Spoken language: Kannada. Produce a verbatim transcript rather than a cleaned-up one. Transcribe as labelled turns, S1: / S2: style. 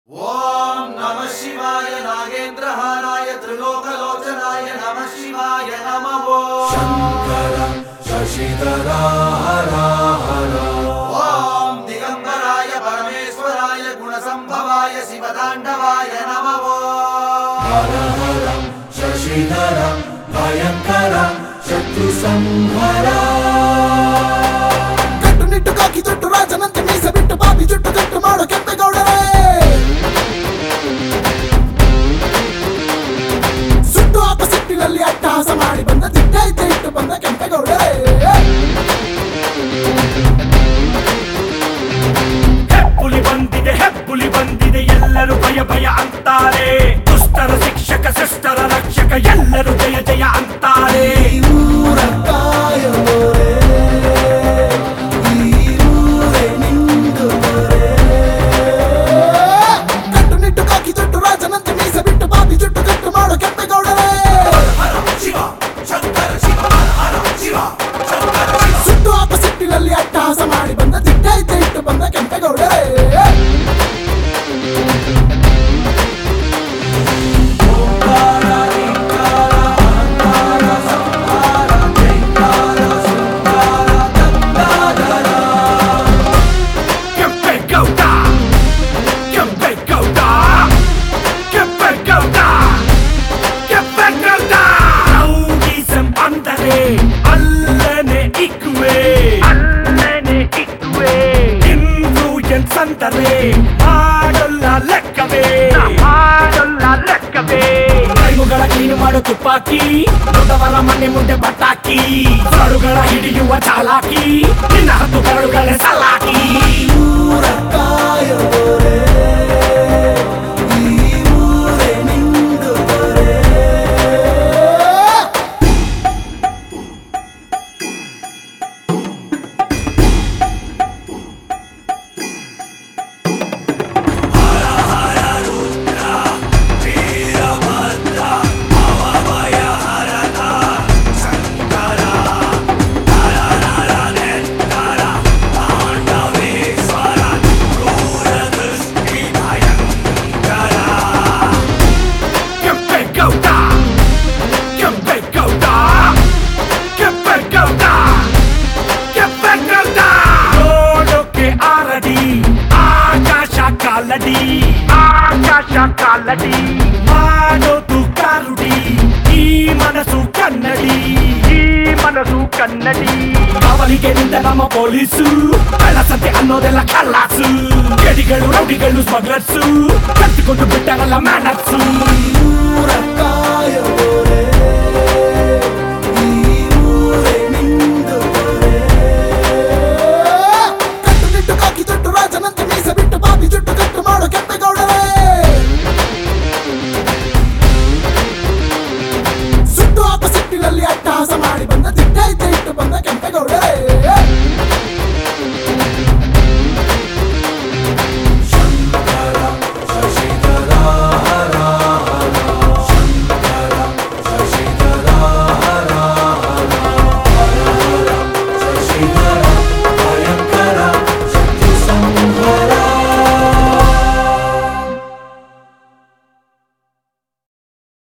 S1: ಓಂ ನಮಃ ಶಿವಾಯ ನಾಗೇಂದ್ರಹಾರಾಯ ತ್ರಿಲೋಕಲೋಚನಾಯ ನಮಃ ಶಿವಾಯ ನಮಃ
S2: ಶಂಕರ ಶಶಿಧರ ಹರ ಹರ
S1: ಓಂ ದಿಗಂಬರಾಯ ಪರಮೇಶ್ವರಾಯ ಗುಣಸಂಭವಾಯ ಶಿವತಾಂಡವಾಯ ನಮಃ
S2: ಹರ ಹರ ಶಶಿಧರ ಭಯಂಕರ ಶತ್ರು ಸಂಹಾರ
S3: ಕಟ್ಟುನಿಟ್ಟು ಕಾಕಿ ಜುಟ್ಟು ರಾಜನಂತೆ ಮೀಸೆ ಬಿಟ್ಟು ಬಾಬಿ ಜುಟ್ಟು ಕಟ್ಟು ಮಾಡೋ ಕೆಂಪೇಗೌಡರೇ ಸುಟ್ಟು ಹಾಕ ಸಿಟ್ಟಿನಲ್ಲಿ ಅಟ್ಟಹಾಸ ಮಾಡಿ ಬಂದ ದಿಟ್ಟೈತೆ ಇಟ್ಟು ಬಂದ ಕೆಂಪೇಗೌಡರೇ
S4: ಹೆಪ್ಪುಲಿ ಬಂದಿದೆ ಹೆಪ್ಪುಲಿ ಬಂದಿದೆ ಎಲ್ಲರೂ ಭಯ ಭಯ ಅಂತಾರೆ ದುಷ್ಟರ ಶಿಕ್ಷಕ ಶಿಷ್ಟರ ರಕ್ಷಕ ಎಲ್ಲರೂ ಜಯ ಜಯ ಅಂತಾರೆ
S3: ಊರ ಕಾಯೋರೆ ಈ ಊರೇ ನಿಂದು ಕಟ್ಟುನಿಟ್ಟು ಕಾಕಿ ಜುಟ್ಟು ರಾಜನಂತೆ ಮೀಸೆ ಬಿಟ್ಟು ಬಾಬಿ ಜುಟ್ಟು ಕಟ್ಟು ಮಾಡೋ ಕೆಂಪೇಗೌಡರೇ ಸುಟ್ಟು ಹಾಕ ಸಿಟ್ಟಿನಲ್ಲಿ ಅಟ್ಟಹಾಸ ಮಾಡಿ ಬಂದ ದಿಟ್ಟೈತೆ ಇಟ್ಟು ಬಂದ ಕೆಂಪೇಗೌಡರೇ
S4: ಕೆಂಪೇಗೌಡ ಕೆಂಪೇಗೌಡ ಕೆಂಪೇಗೌಡ ಕೆಂಪೇಗೌಡ ರೌಡಿಸಂ ಅಂದರೆ ಅಲ್ಲನೆ ಇಕ್ಕುವೆ ಅಲ್ಲನೆ ಇಕ್ಕುವೆ ಇನ್ಫ್ಲೂಯೆನ್ಸ್ ಅಂದರೆ ಮಾಡಲ್ಲ ಲೆಕ್ಕವೇ ಮಾಡಲ್ಲ ಲೆಕ್ಕವೇ ಕೈಗುಗಳ ಕ್ಲೀನು ಮಾಡೋ ತುಪ್ಪಾಕಿ ದೊಡ್ಡವರ ಮನೆ ಮುಂದೆ ಬಟ್ಟಾಕಿ ಕರುಗಳ ಹಿಡಿಯುವ ಚಾಲಾಕಿ ನಿನ್ನ ಹತ್ತು ಕರುಗಳೇ ಸಲಾಕಿ
S3: ಊರ ಕಾಯೋರೆ ಈ ಊರೇ ನಿಂದು
S4: ಕೆಂಪೇಗೌಡ ಕೆಂಪೇಗೌಡ ಕೆಂಪೇಗೌಡ ಕೆಂಪೇಗೌಡ ನೋಡೋಕೆ ಆರಡಿ ಆಕಾಶ ಕಾಲಡಿ ಆಕಾಶ ಕಾಲಡಿ ಮಾಡೋದು ಕಾರುಡಿ ಈ ಮನಸ್ಸು ಕನ್ನಡಿ ಈ ಮನಸ್ಸು ಕನ್ನಡಿ ಅವರಿಗೆ ನಿಂದ ನಮ್ಮ ಪೊಲೀಸು ಕಳ್ಳಸಂತೆ ಅನ್ನೋದೆಲ್ಲ ಕಳ್ಳಾಸು ಗಡಿಗಳು ರೌಡಿಗಳು ಸ್ಮಗ್ಲರ್ಸು ಕತ್ತಿಕೊಂಡು ಬಿಟ್ಟರಲ್ಲ ಮ್ಯಾನರ್ಸು
S3: ಊರ ಕಾಯೋರೆ